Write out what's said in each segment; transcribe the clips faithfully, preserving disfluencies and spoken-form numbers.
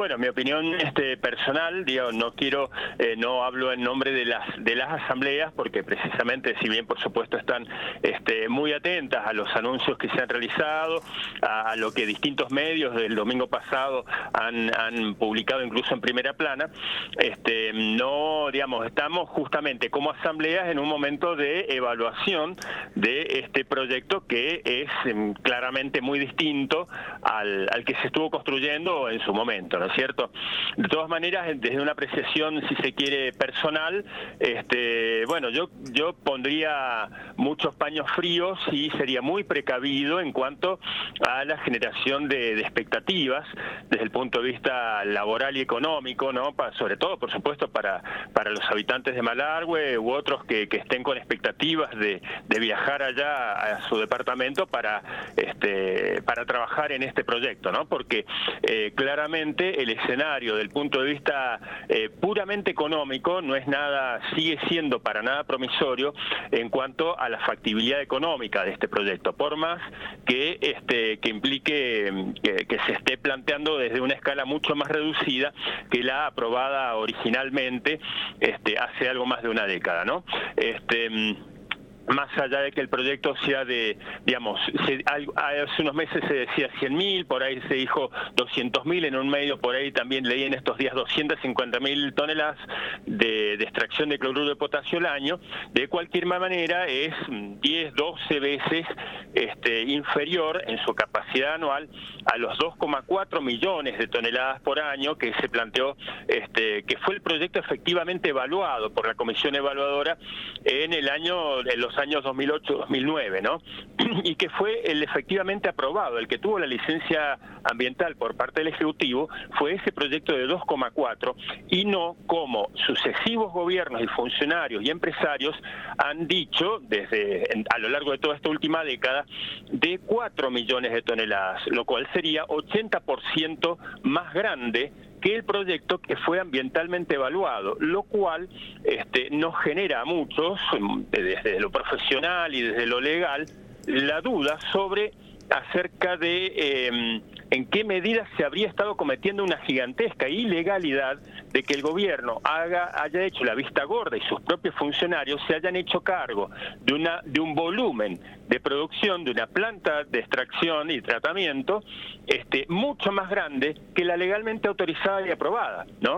Bueno, mi opinión este, personal, digo, no quiero, eh, no hablo en nombre de las de las asambleas, porque precisamente, si bien por supuesto están este, muy atentas a los anuncios que se han realizado, a, a lo que distintos medios del domingo pasado han, han publicado incluso en primera plana, este, no, digamos, estamos justamente como asambleas en un momento de evaluación de este proyecto que es eh, claramente muy distinto al, al que se estuvo construyendo en su momento, ¿no es cierto? De todas maneras, desde una apreciación, si se quiere, personal, este, bueno, yo, yo pondría muchos paños fríos y sería muy precavido en cuanto a la generación de, de expectativas desde el punto de vista laboral y económico, ¿no? Para, sobre todo, por supuesto, para, para los habitantes de Malargüe u otros que, que estén con expectativas de, de viajar allá a su departamento para, este, para trabajar en este proyecto, ¿no? Porque eh, claramente el escenario del punto de vista eh, puramente económico no es nada, sigue siendo para nada promisorio en cuanto a la factibilidad económica de este proyecto, por más que este que implique que, que se esté planteando desde una escala mucho más reducida que la aprobada originalmente este hace algo más de una década, ¿no? Este más allá de que el proyecto sea de, digamos, se, hace unos meses se decía cien mil, por ahí se dijo doscientos mil, en un medio por ahí también leí en estos días doscientas cincuenta mil toneladas de, de extracción de cloruro de potasio al año. De cualquier manera es diez, doce veces este, inferior en su capacidad anual a los dos coma cuatro millones de toneladas por año que se planteó, este, que fue el proyecto efectivamente evaluado por la comisión evaluadora en el año, en los años dos mil ocho dos mil nueve, ¿no? Y que fue el efectivamente aprobado, el que tuvo la licencia ambiental por parte del Ejecutivo, fue ese proyecto de dos coma cuatro, y no como sucesivos gobiernos y funcionarios y empresarios han dicho desde a lo largo de toda esta última década, de cuatro millones de toneladas, lo cual sería ochenta por ciento más grande que el proyecto que fue ambientalmente evaluado, lo cual este, nos genera a muchos, desde lo profesional y desde lo legal, la duda sobre acerca de eh, en qué medida se habría estado cometiendo una gigantesca ilegalidad de que el gobierno haga, haya hecho la vista gorda y sus propios funcionarios se hayan hecho cargo de, una, de un volumen de producción de una planta de extracción y tratamiento este, mucho más grande que la legalmente autorizada y aprobada, ¿no?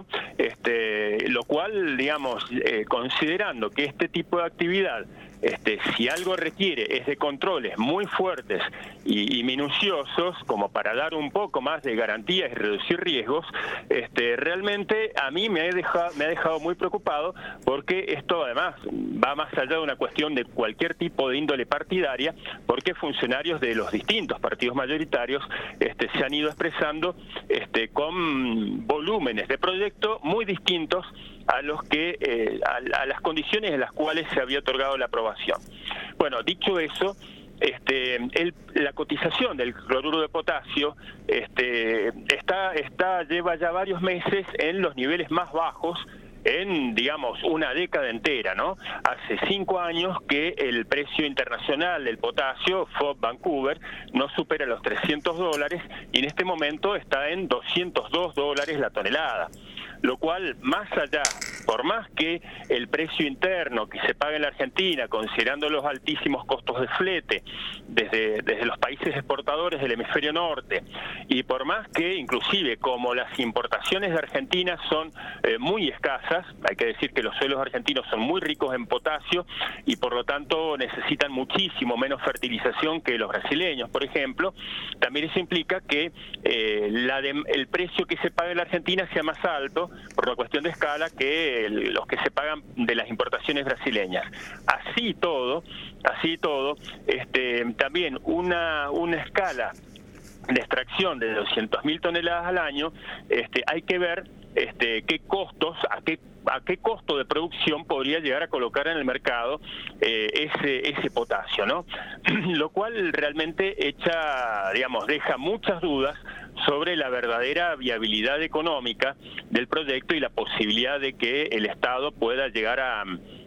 Este, lo cual, digamos, eh, considerando que este tipo de actividad, Este, si algo requiere es de controles muy fuertes y, y minuciosos, como para dar un poco más de garantías y reducir riesgos, este, realmente a mí me ha dejado, me ha dejado muy preocupado, porque esto además va más allá de una cuestión de cualquier tipo de índole partidaria, porque funcionarios de los distintos partidos mayoritarios este, se han ido expresando este, con volúmenes de proyecto muy distintos a los que eh, a, a las condiciones en las cuales se había otorgado la aprobación. Bueno, dicho eso, este, el, la cotización del cloruro de potasio este, está, está lleva ya varios meses en los niveles más bajos en, digamos, una década entera, ¿no? Hace cinco años que el precio internacional del potasio, F O B Vancouver, no supera los trescientos dólares y en este momento está en doscientos dos dólares la tonelada. Lo cual, más allá, por más que el precio interno que se paga en la Argentina, considerando los altísimos costos de flete desde, desde los países exportadores del hemisferio norte, y por más que inclusive como las importaciones de Argentina son eh, muy escasas, hay que decir que los suelos argentinos son muy ricos en potasio y por lo tanto necesitan muchísimo menos fertilización que los brasileños, por ejemplo, también eso implica que eh, la de, el precio que se paga en la Argentina sea más alto por la cuestión de escala que el, los que se pagan de las importaciones brasileñas. Así todo, así todo, este, también una, una escala de extracción de doscientas mil toneladas al año, este, hay que ver este, qué costos, a qué a qué costo de producción podría llegar a colocar en el mercado eh, ese ese potasio, ¿no? Lo cual realmente echa, digamos, deja muchas dudas sobre la verdadera viabilidad económica del proyecto y la posibilidad de que el Estado pueda llegar a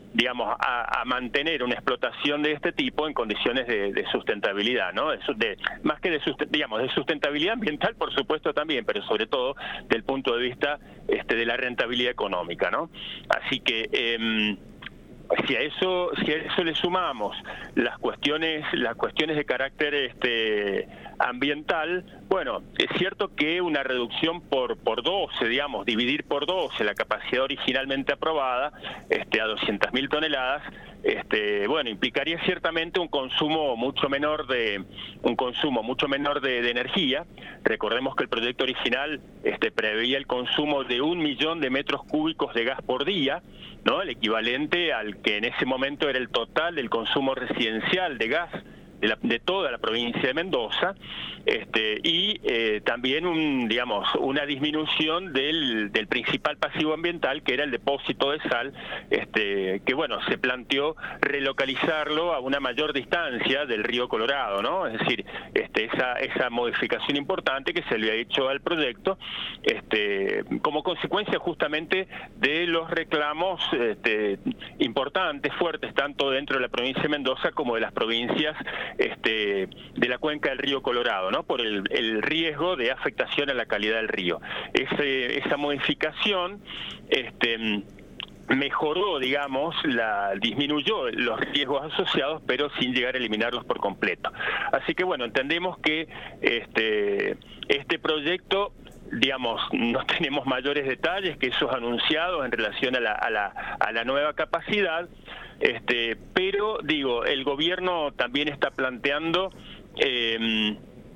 digamos, a, a mantener una explotación de este tipo en condiciones de, de sustentabilidad, ¿no? De, de, más que de, digamos, de sustentabilidad ambiental, por supuesto también, pero sobre todo del punto de vista este, de la rentabilidad económica, ¿no? Así que eh, si a eso, si a eso le sumamos las cuestiones, las cuestiones de carácter este, ambiental, bueno, es cierto que una reducción por por doce, digamos, dividir por doce la capacidad originalmente aprobada, este, a doscientas mil toneladas, este, bueno, implicaría ciertamente un consumo mucho menor de un consumo mucho menor de, de energía. Recordemos que el proyecto original este, preveía el consumo de un millón de metros cúbicos de gas por día, ¿no? El equivalente al que en ese momento era el total del consumo residencial de gas de, la, de toda la provincia de Mendoza, este, y eh, también un, digamos, una disminución del, del principal pasivo ambiental, que era el depósito de sal, este, que bueno, se planteó relocalizarlo a una mayor distancia del río Colorado, ¿no? Es decir, este, esa, esa modificación importante que se le ha hecho al proyecto, este, como consecuencia justamente de los reclamos este, importantes, fuertes, tanto dentro de la provincia de Mendoza como de las provincias este, de la cuenca del río Colorado, ¿no? Por el, el riesgo de afectación a la calidad del río. Ese, esa modificación este, mejoró, digamos, la, disminuyó los riesgos asociados, pero sin llegar a eliminarlos por completo. Así que bueno, entendemos que este, este proyecto, digamos, no tenemos mayores detalles que esos anunciados en relación a la, a la, a la nueva capacidad, este, pero digo, el gobierno también está planteando eh,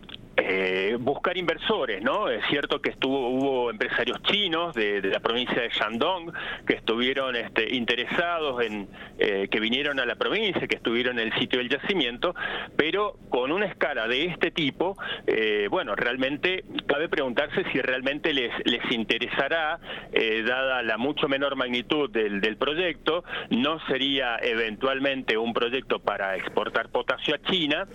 Eh, buscar inversores, ¿no? Es cierto que estuvo hubo empresarios chinos de, de la provincia de Shandong que estuvieron este, interesados en eh, que vinieron a la provincia, que estuvieron en el sitio del yacimiento, pero con una escala de este tipo, eh, bueno, realmente cabe preguntarse si realmente les les interesará, eh, dada la mucho menor magnitud del, del proyecto. No sería eventualmente un proyecto para exportar potasio a China,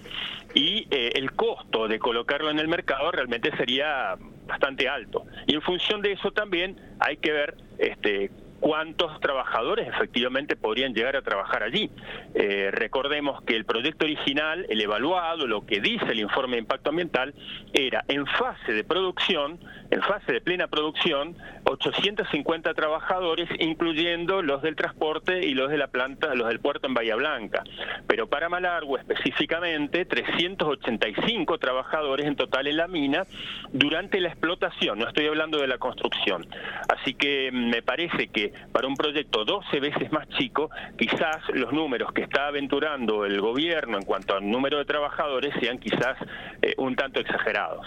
y eh, el costo de colocarlo en el mercado realmente sería bastante alto. Y en función de eso también hay que ver este, cuántos trabajadores efectivamente podrían llegar a trabajar allí. Eh, recordemos que el proyecto original, el evaluado, lo que dice el informe de impacto ambiental, era en fase de producción, en fase de plena producción, ochocientos cincuenta trabajadores, incluyendo los del transporte y los de la planta, los del puerto en Bahía Blanca. Pero para Malargüe específicamente, trescientos ochenta y cinco trabajadores en total en la mina durante la explotación, no estoy hablando de la construcción. Así que me parece que para un proyecto doce veces más chico, quizás los números que está aventurando el gobierno en cuanto al número de trabajadores sean quizás eh, un tanto exagerados.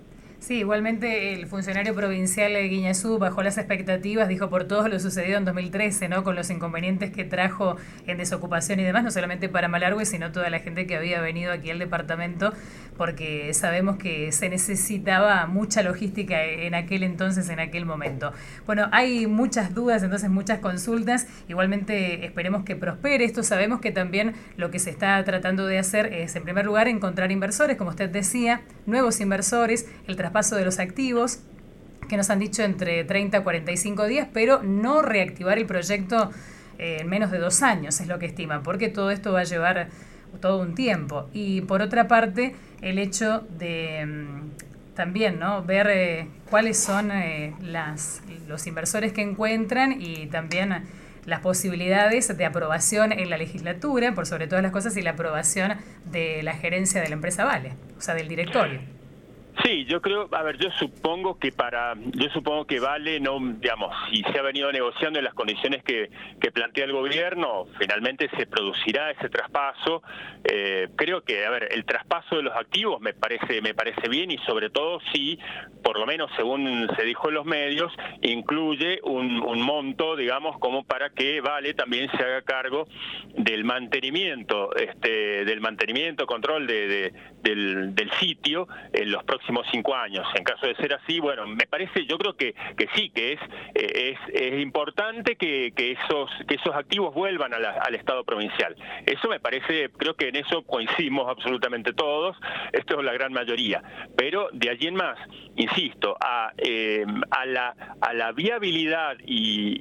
Sí, igualmente el funcionario provincial de Guiñazú bajó las expectativas, dijo por todo lo sucedido en dos mil trece, ¿no? Con los inconvenientes que trajo en desocupación y demás, no solamente para Malargüe, sino toda la gente que había venido aquí al departamento, porque sabemos que se necesitaba mucha logística en aquel entonces, en aquel momento. Bueno, hay muchas dudas, entonces muchas consultas, igualmente esperemos que prospere esto. Sabemos que también lo que se está tratando de hacer es, en primer lugar, encontrar inversores, como usted decía, nuevos inversores, el traspaso de los activos, que nos han dicho entre treinta a cuarenta y cinco días, pero no reactivar el proyecto eh, en menos de dos años, es lo que estiman, porque todo esto va a llevar todo un tiempo. Y por otra parte, el hecho de mm, también, ¿no?, ver eh, cuáles son eh, las, los inversores que encuentran y también las posibilidades de aprobación en la legislatura, por sobre todas las cosas, y la aprobación de la gerencia de la empresa Vale, o sea, del directorio. Sí, yo creo, a ver, yo supongo que para, yo supongo que Vale, no, digamos, si se ha venido negociando en las condiciones que, que plantea el gobierno, finalmente se producirá ese traspaso. Eh, creo que, a ver, el traspaso de los activos me parece, me parece bien, y sobre todo si, por lo menos según se dijo en los medios, incluye un, un monto, digamos, como para que Vale también se haga cargo del mantenimiento, este, del mantenimiento, control de, de, del, del sitio en los próximos cinco años. En caso de ser así, bueno, me parece, yo creo que, que sí, que es, es, es importante que, que esos que esos activos vuelvan a la, al Estado provincial. Eso me parece, creo que en eso coincidimos absolutamente todos, esto es la gran mayoría. Pero de allí en más, insisto, a, eh, a, la, a la viabilidad y, y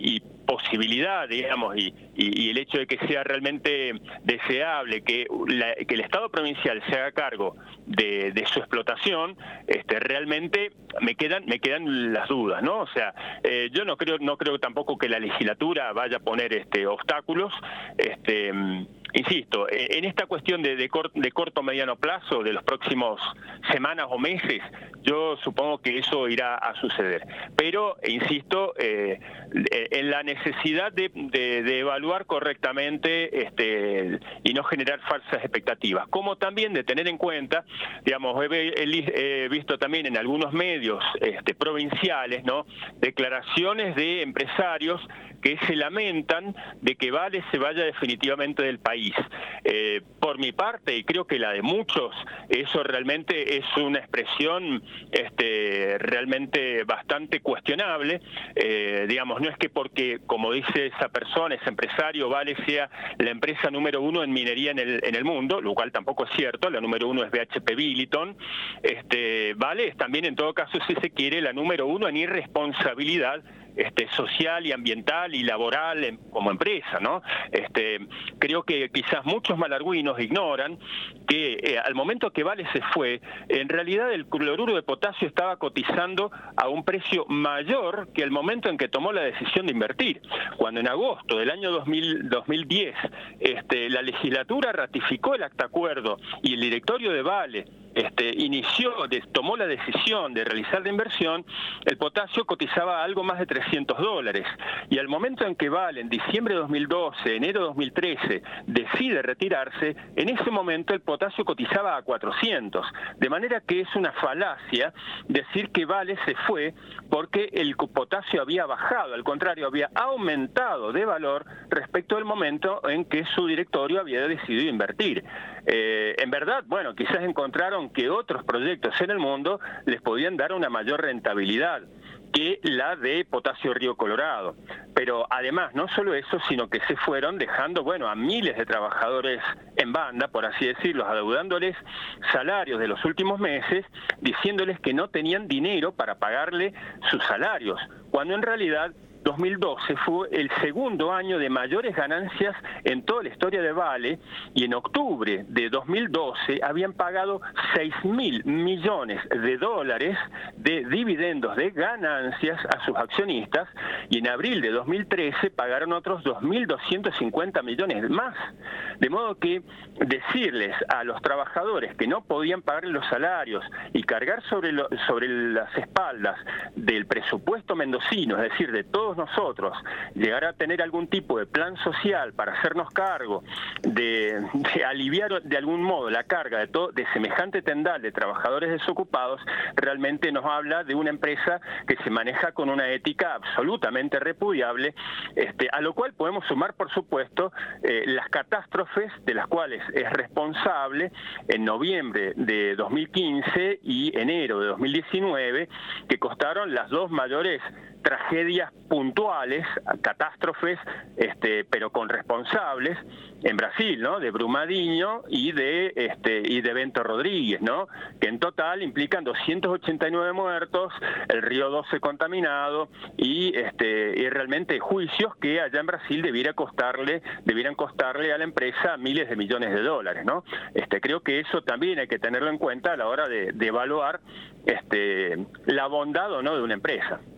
posibilidad, digamos, y, y, y el hecho de que sea realmente deseable que, la, que el Estado provincial se haga cargo de, de su explotación, este, realmente me quedan me quedan las dudas, ¿no? O sea, eh, yo no creo no creo tampoco que la legislatura vaya a poner este obstáculos, este insisto, en esta cuestión de, de, cort, de corto o mediano plazo, de los próximos semanas o meses, yo supongo que eso irá a suceder. Pero, insisto, eh, en la necesidad de, de, de evaluar correctamente este, y no generar falsas expectativas, como también de tener en cuenta, digamos, he, he, he visto también en algunos medios este, provinciales, ¿no?, declaraciones de empresarios que se lamentan de que Vale se vaya definitivamente del país. Eh, por mi parte, y creo que la de muchos, eso realmente es una expresión este, realmente bastante cuestionable. Eh, digamos, no es que porque, como dice esa persona, ese empresario, Vale sea la empresa número uno en minería en el, en el mundo, lo cual tampoco es cierto. La número uno es B H P Billiton. Este, Vale es también, en todo caso, si se quiere, la número uno en irresponsabilidad Este, social y ambiental y laboral en, como empresa, ¿no? Este, creo que quizás muchos malargüinos ignoran que eh, al momento que Vale se fue, en realidad el cloruro de potasio estaba cotizando a un precio mayor que el momento en que tomó la decisión de invertir. Cuando en agosto del año dos mil, dos mil diez este, la legislatura ratificó el acta acuerdo y el directorio de Vale Este, inició, de, tomó la decisión de realizar la inversión, el potasio cotizaba algo más de trescientos dólares. Y al momento en que Vale, en diciembre de dos mil doce, enero de dos mil trece, decide retirarse, en ese momento el potasio cotizaba a cuatrocientos. De manera que es una falacia decir que Vale se fue porque el potasio había bajado, al contrario, había aumentado de valor respecto al momento en que su directorio había decidido invertir. Eh, en verdad, bueno, quizás encontraron que otros proyectos en el mundo les podían dar una mayor rentabilidad que la de Potasio Río Colorado. Pero además, no solo eso, sino que se fueron dejando, bueno, a miles de trabajadores en banda, por así decirlo, adeudándoles salarios de los últimos meses, diciéndoles que no tenían dinero para pagarle sus salarios, cuando en realidad dos mil doce fue el segundo año de mayores ganancias en toda la historia de Vale, y en octubre de dos mil doce habían pagado seis mil millones de dólares de dividendos de ganancias a sus accionistas, y en abril de dos mil trece pagaron otros dos mil doscientos cincuenta millones más. De modo que decirles a los trabajadores que no podían pagar los salarios y cargar sobre, lo, sobre las espaldas del presupuesto mendocino, es decir, de todos nosotros, llegar a tener algún tipo de plan social para hacernos cargo de, de aliviar de algún modo la carga de, todo, de semejante tendal de trabajadores desocupados, realmente nos habla de una empresa que se maneja con una ética absolutamente repudiable, este, a lo cual podemos sumar, por supuesto, eh, las catástrofes de las cuales es responsable en noviembre de dos mil quince y enero de dos mil diecinueve, que costaron las dos mayores tragedias puntuales, catástrofes, este, pero con responsables en Brasil, ¿no? De Brumadinho y de este y de Bento Rodríguez, ¿no? Que en total implican doscientos ochenta y nueve muertos, el río doce contaminado y este y realmente juicios que allá en Brasil debiera costarle, debieran costarle a la empresa miles de millones de dólares, ¿no? Este creo que eso también hay que tenerlo en cuenta a la hora de, de evaluar este la bondad o no de una empresa.